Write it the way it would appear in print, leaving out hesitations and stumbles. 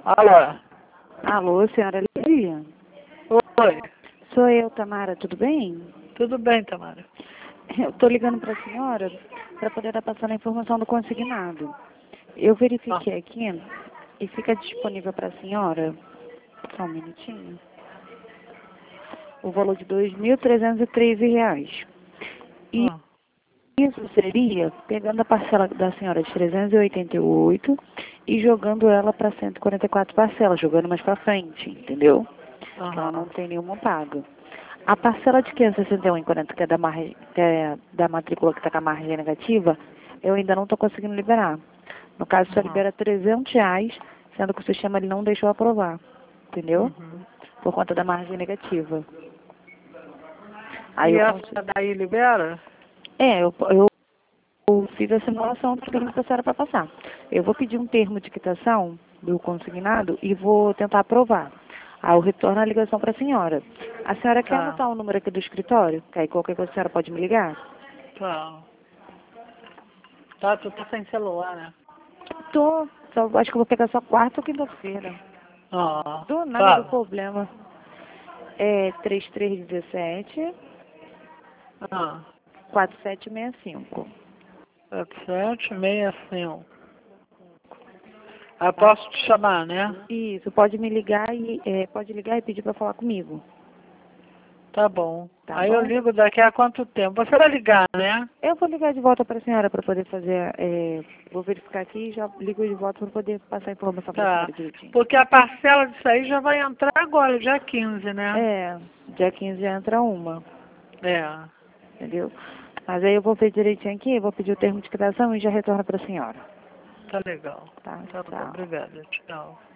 Alô? Alô, senhora Lívia? Oi. Sou eu, Tamara, tudo bem? Tudo bem, Tamara? Eu estou ligando para a senhora para poder estar passando a informação do consignado. Eu verifiquei aqui e fica disponível para a senhora, só um minutinho, o valor de R$ 2.313. E Ah, isso seria pegando a parcela da senhora de 388 e jogando ela para 144 parcelas, jogando mais para frente, entendeu? Que ela não aham. tem nenhuma paga. A parcela de 561,40, que é da matrícula que está com a margem negativa, eu ainda não estou conseguindo liberar. No caso, só Aham. libera R$ 300, sendo que o sistema ele não deixou aprovar, entendeu? Uhum. Por conta da margem negativa. Aí E eu essa consigo... daí libera? eu fiz a simulação do que a senhora para passar. Eu vou pedir um termo de quitação do consignado e vou tentar aprovar. Aí eu retorno a ligação para a senhora. A senhora quer Tá. anotar o número aqui do escritório? Que aí qualquer coisa a senhora pode me ligar? Tá. Tá, tu tá sem celular, né? Acho que eu vou pegar só quarta ou quinta-feira. Ah, Do nada do fala. problema. É 3317 Ah, 4765. 7765. Eu Tá? posso te chamar, né? Isso, pode me ligar e pode ligar e pedir para falar comigo. Tá bom. Tá Aí eu bom? ligo daqui a quanto tempo? Você vai ligar, né? Eu vou ligar de volta para a senhora para poder fazer. Vou verificar aqui e já ligo de volta para poder passar a informação para a Tá. senhora direitinho. Porque a parcela disso aí já vai entrar agora, dia 15, né? É, dia 15 já entra uma, É. entendeu? Mas aí eu vou ver direitinho aqui, vou pedir o termo de criação e já retorno para a senhora. Tá legal. Tá? Tá bom, Tchau. obrigada. Tchau.